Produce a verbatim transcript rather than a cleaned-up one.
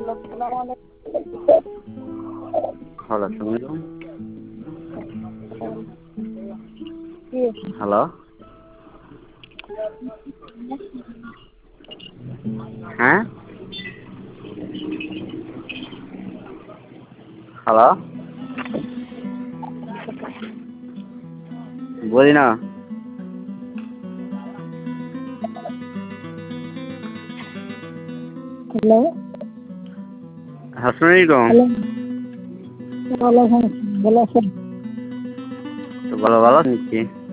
Hello, শুনুন। Hello, হ্যাঁ, hello, বলি না। হ্যালো, আসসালামু আলাইকুম। হ্যালো, ওয়ালাইকুম আসসালাম, ভালো আছেন? তো ভালো ভালো নিচ্ছি।